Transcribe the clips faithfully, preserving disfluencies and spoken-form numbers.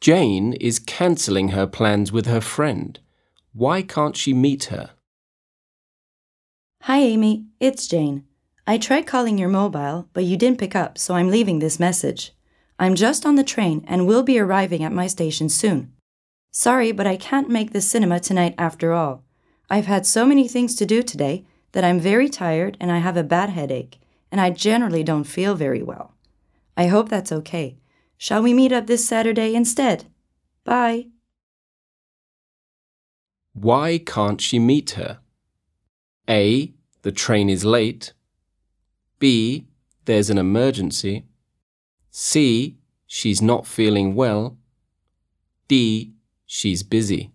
Jane is cancelling her plans with her friend. Why can't she meet her? Hi, Amy. It's Jane. I tried calling your mobile, but you didn't pick up, so I'm leaving this message. I'm just on the train and will be arriving at my station soon. Sorry, but I can't make the cinema tonight after all. I've had so many things to do today that I'm very tired and I have a bad headache, and I generally don't feel very well. I hope that's okay. Shall we meet up this Saturday instead? Bye. Why can't she meet her? A. The train is late. B. There's an emergency. C. She's not feeling well. D. She's busy.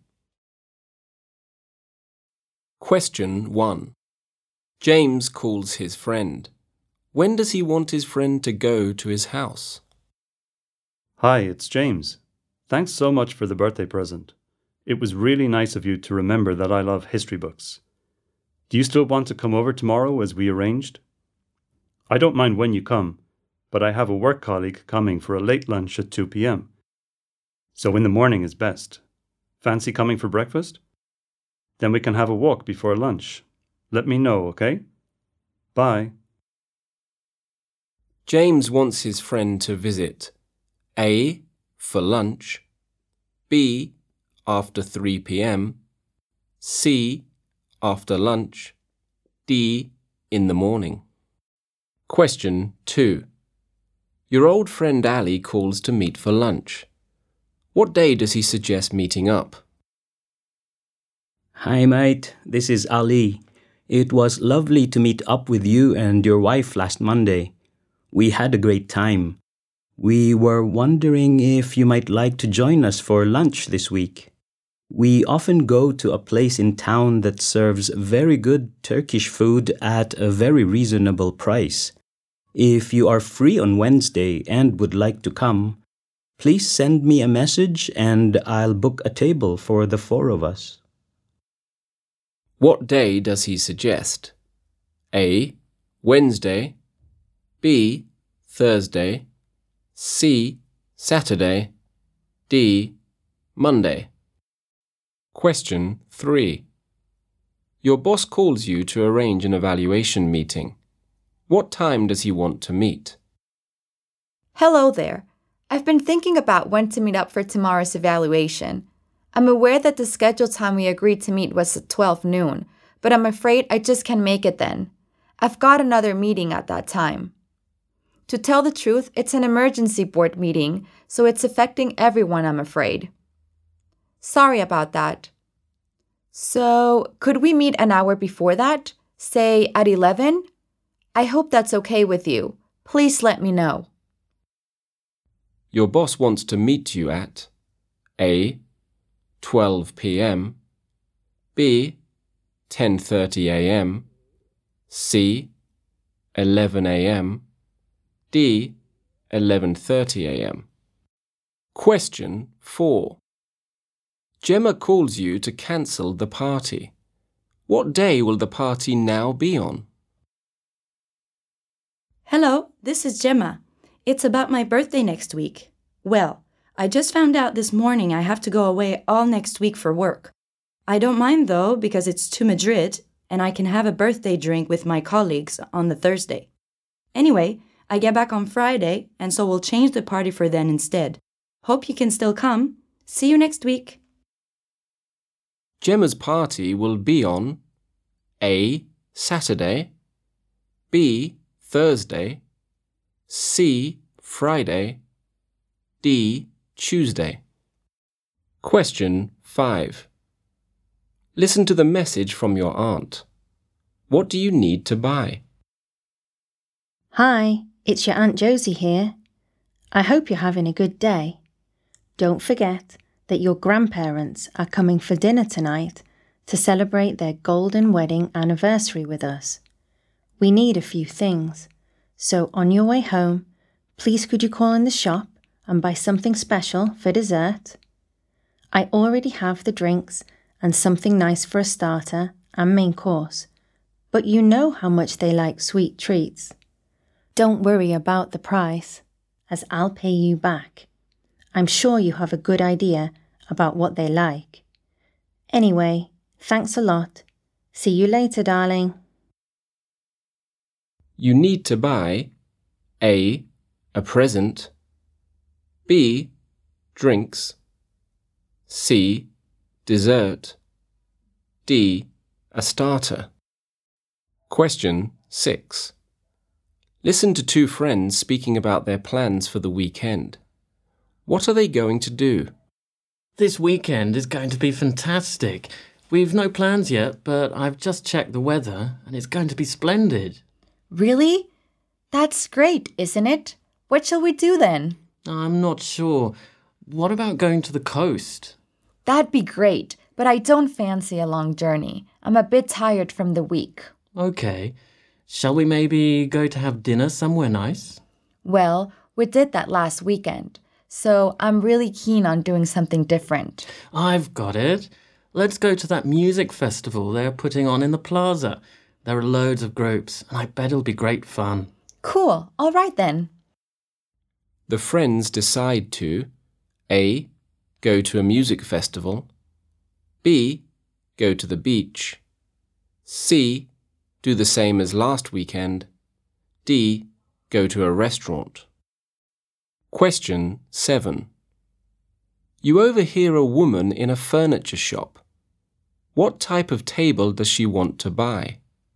Question one. James calls his friend. When does he want his friend to go to his house? Hi, it's James. Thanks so much for the birthday present. It was really nice of you to remember that I love history books. Do you still want to come over tomorrow as we arranged? I don't mind when you come, but I have a work colleague coming for a late lunch at two p.m. So in the morning is best. Fancy coming for breakfast? Then we can have a walk before lunch. Let me know, okay? Bye. James wants his friend to visit A. For lunch. B. After three p.m. C. After lunch. D. In the morning. Question two. Your old friend Ali calls to meet for lunch. What day does he suggest meeting up? Hi mate, this is Ali. It was lovely to meet up with you and your wife last Monday. We had a great time. We were wondering if you might like to join us for lunch this week. We often go to a place in town that serves very good Turkish food at a very reasonable price. If you are free on Wednesday and would like to come, please send me a message and I'll book a table for the four of us. What day does he suggest? A. Wednesday. B. Thursday. C. Saturday. D. Monday. Question three. Your boss calls you to arrange an evaluation meeting. What time does he want to meet? Hello there. I've been thinking about when to meet up for tomorrow's evaluation. I'm aware that the scheduled time we agreed to meet was at twelve noon, but I'm afraid I just can't make it then. I've got another meeting at that time. To tell the truth, it's an emergency board meeting, so it's affecting everyone, I'm afraid. Sorry about that. So, could we meet an hour before that? Say at eleven? I hope that's okay with you. Please let me know. Your boss wants to meet you at A. twelve p.m. B. ten thirty a.m. C. eleven a.m. D. eleven thirty a.m. Question four. Gemma calls you to cancel the party. What day will the party now be on? Hello, this is Gemma. It's about my birthday next week. Well, I just found out this morning I have to go away all next week for work. I don't mind though because it's to Madrid and I can have a birthday drink with my colleagues on the Thursday. Anyway, I get back on Friday and so we'll change the party for then instead. Hope you can still come. See you next week. Gemma's party will be on A. Saturday. B. Thursday. C. Friday. D. Tuesday. Question five. Listen to the message from your aunt. What do you need to buy? Hi, it's your Aunt Josie here. I hope you're having a good day. Don't forget that your grandparents are coming for dinner tonight to celebrate their golden wedding anniversary with us. We need a few things, so on your way home, please could you call in the shop and buy something special for dessert? I already have the drinks and something nice for a starter and main course, but you know how much they like sweet treats. Don't worry about the price, as I'll pay you back. I'm sure you have a good idea about what they like. Anyway, thanks a lot. See you later, darling. You need to buy A. A present, B. Drinks, C. Dessert, D. A starter. Question six. Listen to two friends speaking about their plans for the weekend. What are they going to do? This weekend is going to be fantastic. We've no plans yet, but I've just checked the weather and it's going to be splendid. Really? That's great, isn't it? What shall we do then? I'm not sure. What about going to the coast? That'd be great, but I don't fancy a long journey. I'm a bit tired from the week. Okay. Shall we maybe go to have dinner somewhere nice? Well, we did that last weekend, so I'm really keen on doing something different. I've got it. Let's go to that music festival they're putting on in the plaza. There are loads of groups, and I bet it'll be great fun. Cool. All right then. The friends decide to A. Go to a music festival, B. Go to the beach, C. Do the same as last weekend, D. Go to a restaurant. Question seven. You overhear a woman in a furniture shop. What type of table does she want to buy?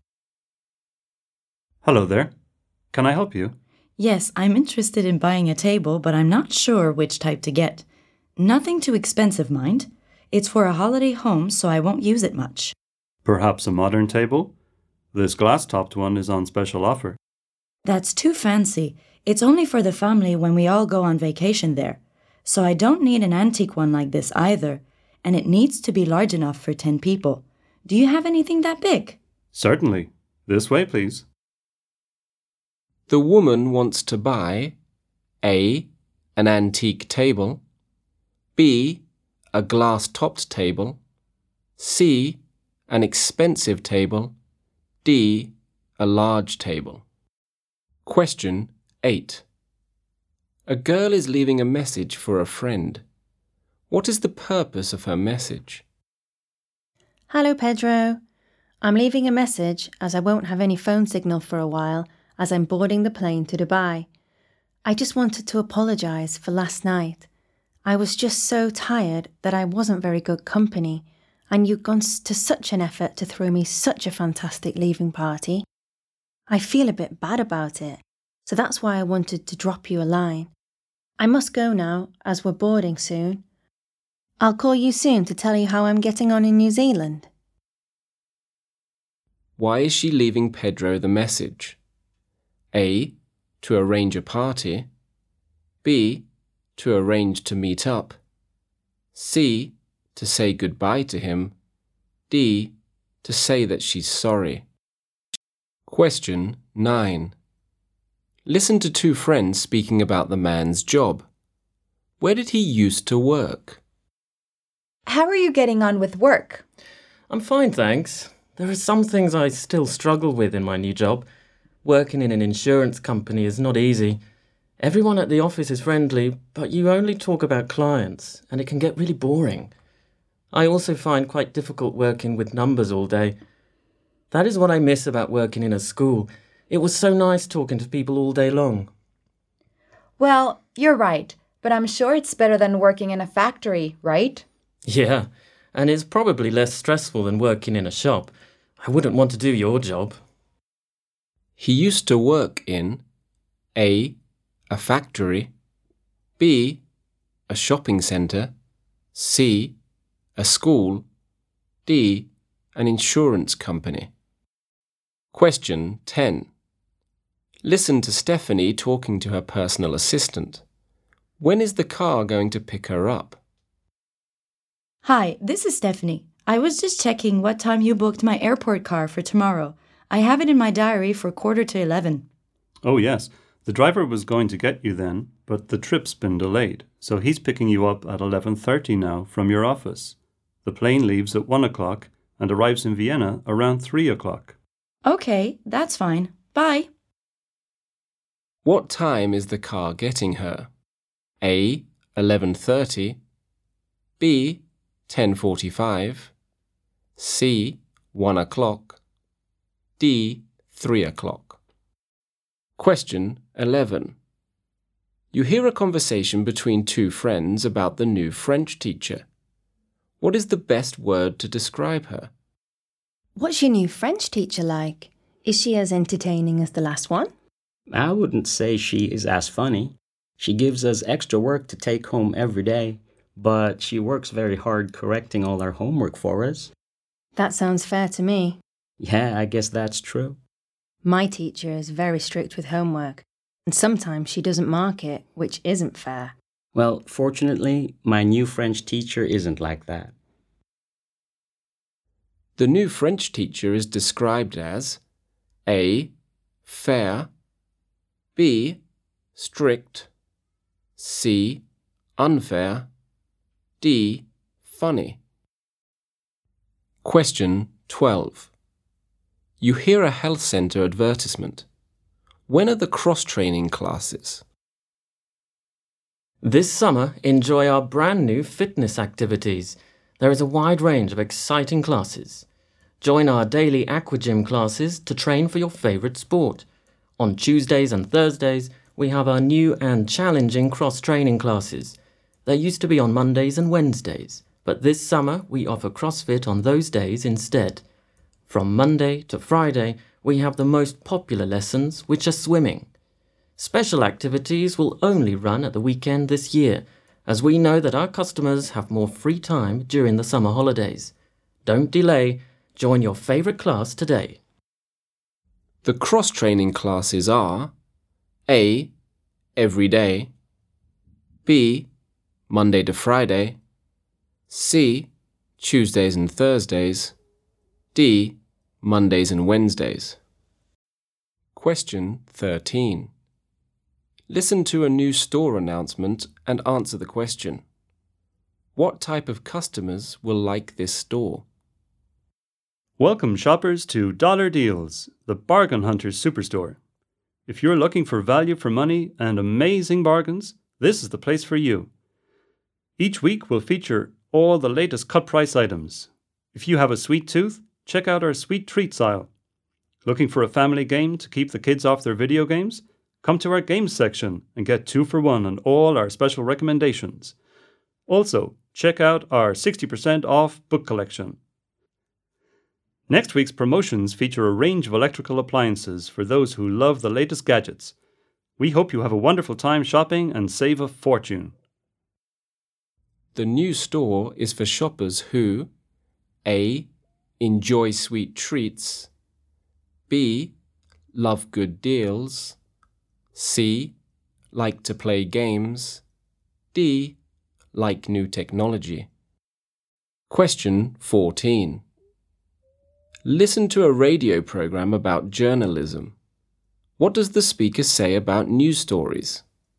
Hello there. Can I help you? Yes, I'm interested in buying a table, but I'm not sure which type to get. Nothing too expensive, mind. It's for a holiday home, so I won't use it much. Perhaps a modern table? This glass-topped one is on special offer. That's too fancy. It's only for the family when we all go on vacation there. So I don't need an antique one like this either, and it needs to be large enough for ten people. Do you have anything that big? Certainly. This way, please. The woman wants to buy A. An antique table, B. A glass-topped table, C. An expensive table, D. A large table. Question eight. A girl is leaving a message for a friend. What is the purpose of her message? Hello, Pedro. I'm leaving a message as I won't have any phone signal for a while as I'm boarding the plane to Dubai. I just wanted to apologise for last night. I was just so tired that I wasn't very good company, and you'd gone to such an effort to throw me such a fantastic leaving party. I feel a bit bad about it, so that's why I wanted to drop you a line. I must go now, as we're boarding soon. I'll call you soon to tell you how I'm getting on in New Zealand. Why is she leaving Pedro the message? A. To arrange a party, B. To arrange to meet up, C. To say goodbye to him, D. To say that she's sorry. Question nine. Listen to two friends speaking about the man's job. Where did he used to work? How are you getting on with work? I'm fine, thanks. There are some things I still struggle with in my new job. Working in an insurance company is not easy. Everyone at the office is friendly, but you only talk about clients, and it can get really boring. I also find quite difficult working with numbers all day. That is what I miss about working in a school. It was so nice talking to people all day long. Well, you're right, but I'm sure it's better than working in a factory, right? Yeah, and it's probably less stressful than working in a shop. I wouldn't want to do your job. He used to work in A. A factory, B. A shopping centre, C. A school, D. An insurance company. Question ten. Listen to Stephanie talking to her personal assistant. When is the car going to pick her up? Hi, this is Stephanie. I was just checking what time you booked my airport car for tomorrow. I have it in my diary for quarter to eleven. Oh, yes. The driver was going to get you then, but the trip's been delayed, so he's picking you up at eleven thirty now from your office. The plane leaves at one o'clock and arrives in Vienna around three o'clock. Okay, that's fine. Bye. What time is the car getting her? A. eleven thirty, B. ten forty-five, C. one o'clock, D. three o'clock. Question eleven. You hear a conversation between two friends about the new French teacher. What is the best word to describe her? What's your new French teacher like? Is she as entertaining as the last one? I wouldn't say she is as funny. She gives us extra work to take home every day, but she works very hard correcting all our homework for us. That sounds fair to me. Yeah, I guess that's true. My teacher is very strict with homework, and sometimes she doesn't mark it, which isn't fair. Well, fortunately, my new French teacher isn't like that. The new French teacher is described as A. Fair, B. Strict, C. Unfair, D. Funny. Question twelve. You hear a health centre advertisement. When are the cross-training classes? This summer, enjoy our brand new fitness activities. There is a wide range of exciting classes. Join our daily aquagym classes to train for your favourite sport. On Tuesdays and Thursdays, we have our new and challenging cross-training classes. They used to be on Mondays and Wednesdays, but this summer we offer CrossFit on those days instead. From Monday to Friday, we have the most popular lessons, which are swimming. Special activities will only run at the weekend this year, as we know that our customers have more free time during the summer holidays. Don't delay, join your favourite class today. The cross-training classes are A. Every day, B. Monday to Friday, C. Tuesdays and Thursdays, D. Mondays and Wednesdays. Question thirteen. Listen to a new store announcement and answer the question. What type of customers will like this store? Welcome shoppers to Dollar Deals, the Bargain Hunters Superstore. If you're looking for value for money and amazing bargains, this is the place for you. Each week we'll feature all the latest cut price items. If you have a sweet tooth, check out our sweet treats aisle. Looking for a family game to keep the kids off their video games? Come to our games section and get two for one on all our special recommendations. Also, check out our sixty percent off book collection. Next week's promotions feature a range of electrical appliances for those who love the latest gadgets. We hope you have a wonderful time shopping and save a fortune. The new store is for shoppers who A. Enjoy sweet treats, B. Love good deals, C. Like to play games, D. Like new technology. Question fourteen. Listen to a radio program about journalism. What does the speaker say about news stories?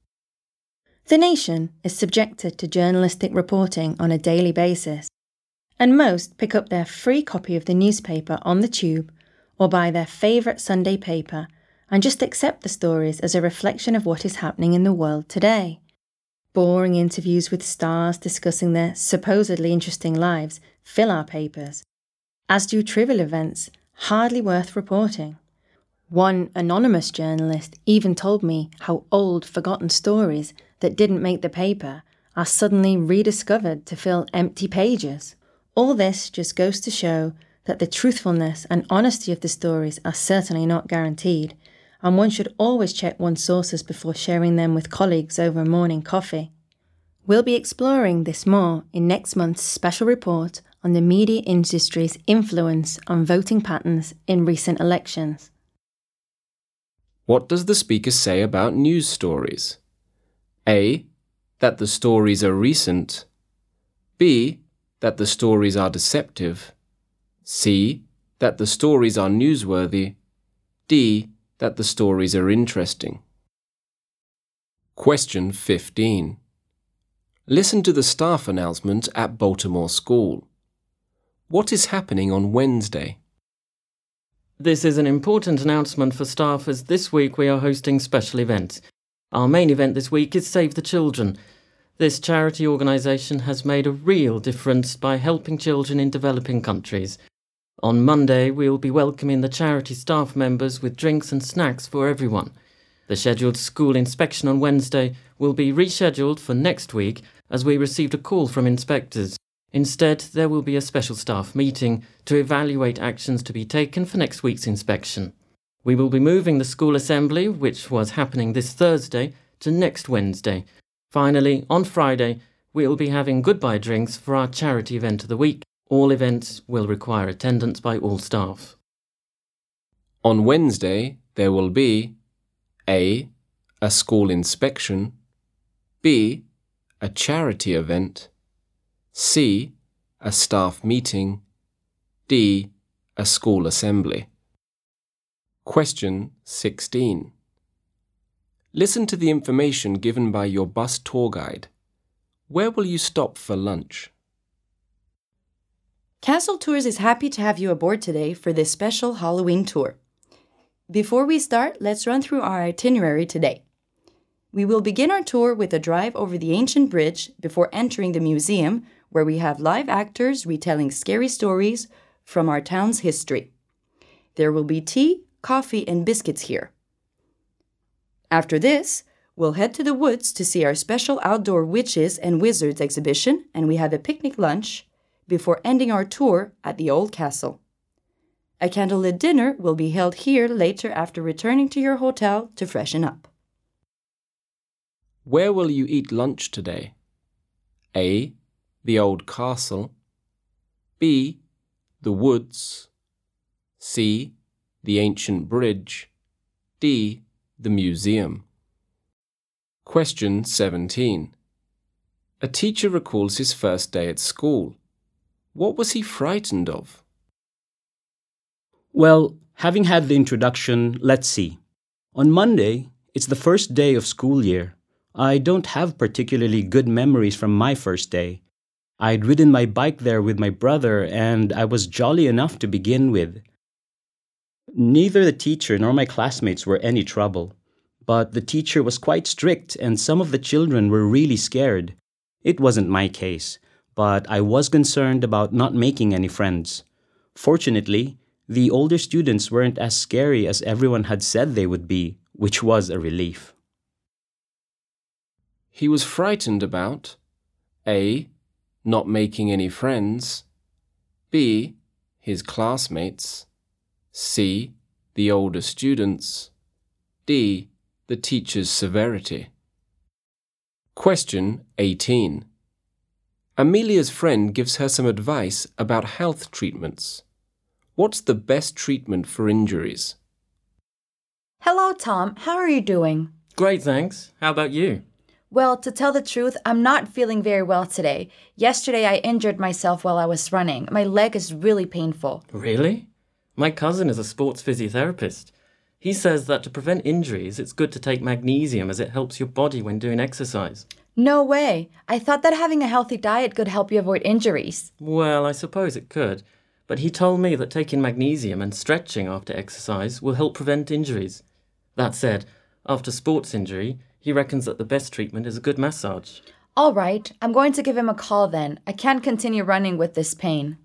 The nation is subjected to journalistic reporting on a daily basis, and most pick up their free copy of the newspaper on the tube or buy their favourite Sunday paper and just accept the stories as a reflection of what is happening in the world today. Boring interviews with stars discussing their supposedly interesting lives fill our papers, as do trivial events hardly worth reporting. One anonymous journalist even told me how old, forgotten stories that didn't make the paper are suddenly rediscovered to fill empty pages. All this just goes to show that the truthfulness and honesty of the stories are certainly not guaranteed, and one should always check one's sources before sharing them with colleagues over a morning coffee. We'll be exploring this more in next month's special report on the media industry's influence on voting patterns in recent elections. What does the speaker say about news stories? A. That the stories are recent, B. That the stories are deceptive, C. That the stories are newsworthy, D. That the stories are interesting. Question fifteen. Listen to the staff announcement at Baltimore School. What is happening on Wednesday? This is an important announcement for staff as this week we are hosting special events. Our main event this week is Save the Children. This charity organisation has made a real difference by helping children in developing countries. On Monday, we will be welcoming the charity staff members with drinks and snacks for everyone. The scheduled school inspection on Wednesday will be rescheduled for next week as we received a call from inspectors. Instead, there will be a special staff meeting to evaluate actions to be taken for next week's inspection. We will be moving the school assembly, which was happening this Thursday, to next Wednesday. Finally, on Friday, we will be having goodbye drinks for our charity event of the week. All events will require attendance by all staff. On Wednesday, there will be A. A school inspection, B. A charity event, C. A staff meeting, D. A school assembly. Question sixteen. Listen to the information given by your bus tour guide. Where will you stop for lunch? Castle Tours is happy to have you aboard today for this special Halloween tour. Before we start, let's run through our itinerary today. We will begin our tour with a drive over the ancient bridge before entering the museum, where we have live actors retelling scary stories from our town's history. There will be tea, coffee, and biscuits here. After this, we'll head to the woods to see our special outdoor witches and wizards exhibition, and we have a picnic lunch before ending our tour at the old castle. A candlelit dinner will be held here later after returning to your hotel to freshen up. Where will you eat lunch today? A. The old castle, B. The woods, C. The ancient bridge, D. The museum. Question seventeen. A teacher recalls his first day at school. What was he frightened of? Well, having had the introduction, let's see. On Monday, it's the first day of school year. I don't have particularly good memories from my first day. I'd ridden my bike there with my brother, and I was jolly enough to begin with. Neither the teacher nor my classmates were any trouble, but the teacher was quite strict and some of the children were really scared. It wasn't my case, but I was concerned about not making any friends. Fortunately, the older students weren't as scary as everyone had said they would be, which was a relief. He was frightened about A. Not making any friends, B. His classmates, C. The older students, D. The teacher's severity. Question eighteen. Amelia's friend gives her some advice about health treatments. What's the best treatment for injuries? Hello, Tom. How are you doing? Great, thanks. How about you? Well, to tell the truth, I'm not feeling very well today. Yesterday, I injured myself while I was running. My leg is really painful. Really? My cousin is a sports physiotherapist. He says that to prevent injuries, it's good to take magnesium as it helps your body when doing exercise. No way. I thought that having a healthy diet could help you avoid injuries. Well, I suppose it could. But he told me that taking magnesium and stretching after exercise will help prevent injuries. That said, after sports injury, he reckons that the best treatment is a good massage. All right, I'm going to give him a call then. I can't continue running with this pain.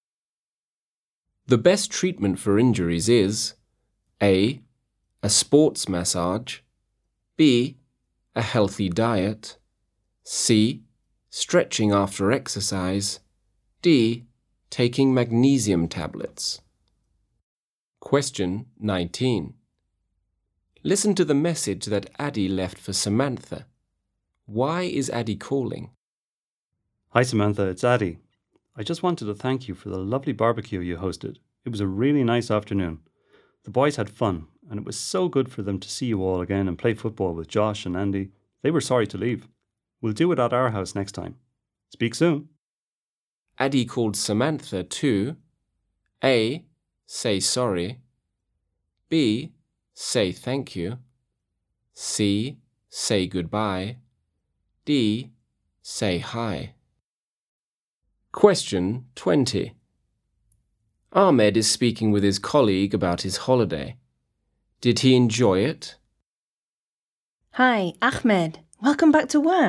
The best treatment for injuries is A. A sports massage, B. A healthy diet, C. Stretching after exercise, D. Taking magnesium tablets. Question nineteen. Listen to the message that Addie left for Samantha. Why is Addie calling? Hi Samantha, it's Addie. I just wanted to thank you for the lovely barbecue you hosted. It was a really nice afternoon. The boys had fun, and it was so good for them to see you all again and play football with Josh and Andy. They were sorry to leave. We'll do it at our house next time. Speak soon. Addie called Samantha to A. Say sorry, B. Say thank you, C. Say goodbye, D. Say hi. Question twenty. Ahmed is speaking with his colleague about his holiday. Did he enjoy it? Hi, Ahmed. Welcome back to work.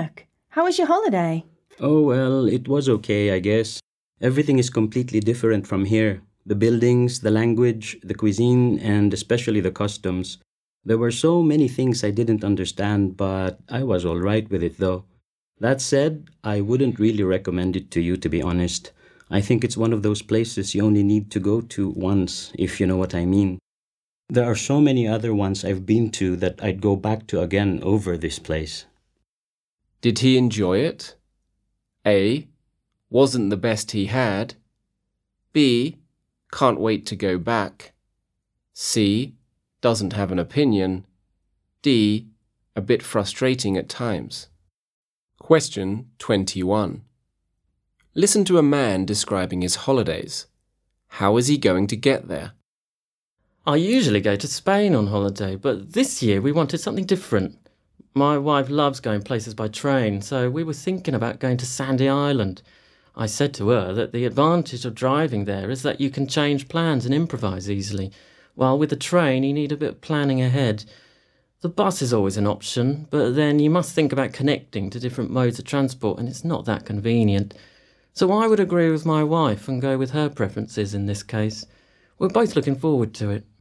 How was your holiday? Oh, well, it was okay, I guess. Everything is completely different from here. The buildings, the language, the cuisine, and especially the customs. There were so many things I didn't understand, but I was all right with it, though. That said, I wouldn't really recommend it to you, to be honest. I think it's one of those places you only need to go to once, if you know what I mean. There are so many other ones I've been to that I'd go back to again over this place. Did he enjoy it? A. Wasn't the best he had. B. Can't wait to go back. C. Doesn't have an opinion. D. A bit frustrating at times. Question twenty-one. Listen to a man describing his holidays. How is he going to get there? I usually go to Spain on holiday, but this year we wanted something different. My wife loves going places by train, so we were thinking about going to Sandy Island. I said to her that the advantage of driving there is that you can change plans and improvise easily, while with the train you need a bit of planning ahead. The bus is always an option, but then you must think about connecting to different modes of transport, and it's not that convenient. So I would agree with my wife and go with her preferences in this case. We're both looking forward to it.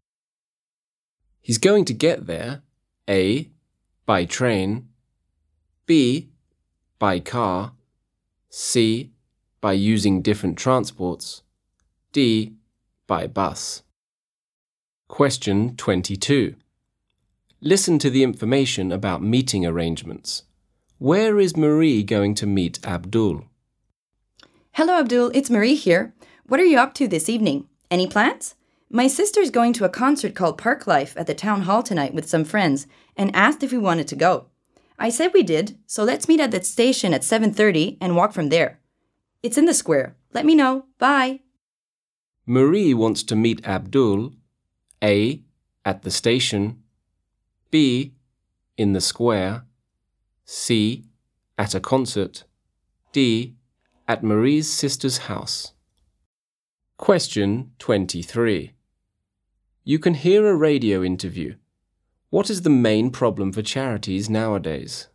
He's going to get there, A. By train, B. By car, C. By using different transports, D. By bus. Question twenty-two. Listen to the information about meeting arrangements. Where is Marie going to meet Abdul? Hello, Abdul. It's Marie here. What are you up to this evening? Any plans? My sister's going to a concert called Park Life at the town hall tonight with some friends and asked if we wanted to go. I said we did, so let's meet at the station at seven thirty and walk from there. It's in the square. Let me know. Bye. Marie wants to meet Abdul, A. At the station, B. In the square, C. At a concert, D. At Marie's sister's house. Question twenty-three. You can hear a radio interview. What is the main problem for charities nowadays?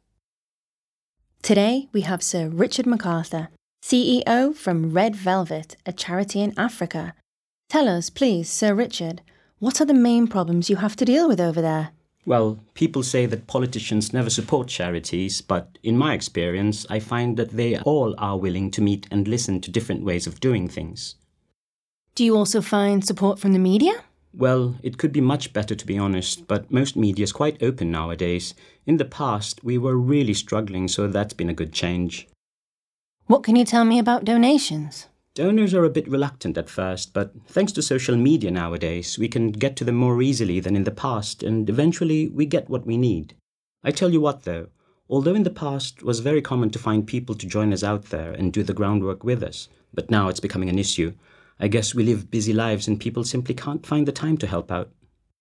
Today we have Sir Richard MacArthur, C E O from Red Velvet, a charity in Africa. Tell us, please, Sir Richard, what are the main problems you have to deal with over there? Well, people say that politicians never support charities, but in my experience, I find that they all are willing to meet and listen to different ways of doing things. Do you also find support from the media? Well, it could be much better, to be honest, but most media is quite open nowadays. In the past, we were really struggling, so that's been a good change. What can you tell me about donations? Donors are a bit reluctant at first, but thanks to social media nowadays, we can get to them more easily than in the past, and eventually we get what we need. I tell you what, though, although in the past it was very common to find people to join us out there and do the groundwork with us, but now it's becoming an issue. I guess we live busy lives and people simply can't find the time to help out.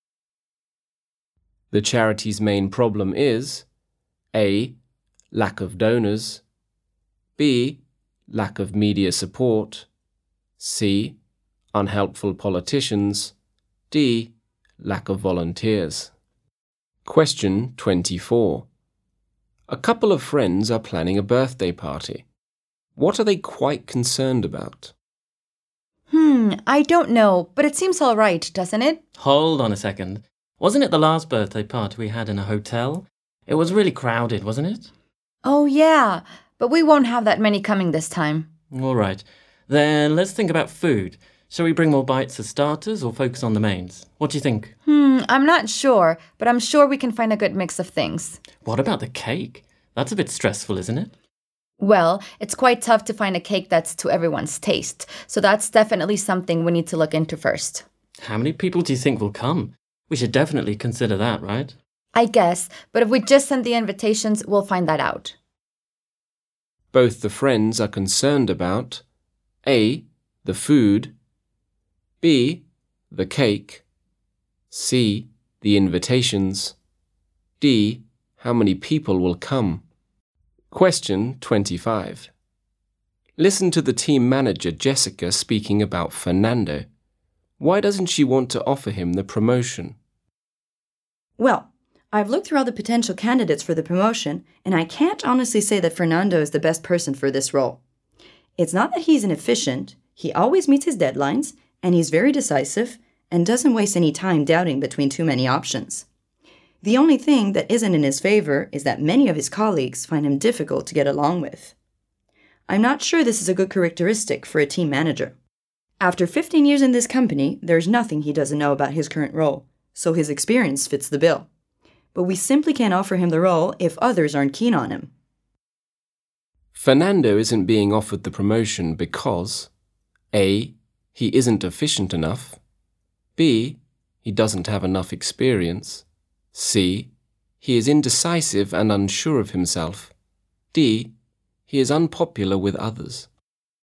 The charity's main problem is A. Lack of donors, B. Lack of media support, C. Unhelpful politicians, D. Lack of volunteers. Question twenty-four. A couple of friends are planning a birthday party. What are they quite concerned about? Hmm, I don't know, but it seems all right, doesn't it? Hold on a second. Wasn't it the last birthday party we had in a hotel? It was really crowded, wasn't it? Oh, yeah, but we won't have that many coming this time. All right. Then let's think about food. Shall we bring more bites as starters or focus on the mains? What do you think? Hmm, I'm not sure, but I'm sure we can find a good mix of things. What about the cake? That's a bit stressful, isn't it? Well, it's quite tough to find a cake that's to everyone's taste, so that's definitely something we need to look into first. How many people do you think will come? We should definitely consider that, right? I guess, but if we just send the invitations, we'll find that out. Both the friends are concerned about A. The food, B. The cake, C. The invitations, D. How many people will come. Question twenty-five. Listen to the team manager Jessica speaking about Fernando. Why doesn't she want to offer him the promotion? Well, I've looked through all the potential candidates for the promotion, and I can't honestly say that Fernando is the best person for this role. It's not that he's inefficient, he always meets his deadlines, and he's very decisive, and doesn't waste any time doubting between too many options. The only thing that isn't in his favor is that many of his colleagues find him difficult to get along with. I'm not sure this is a good characteristic for a team manager. After fifteen years in this company, there's nothing he doesn't know about his current role, so his experience fits the bill. But we simply can't offer him the role if others aren't keen on him. Fernando isn't being offered the promotion because A. He isn't efficient enough. B. He doesn't have enough experience. C. He is indecisive and unsure of himself. D. He is unpopular with others.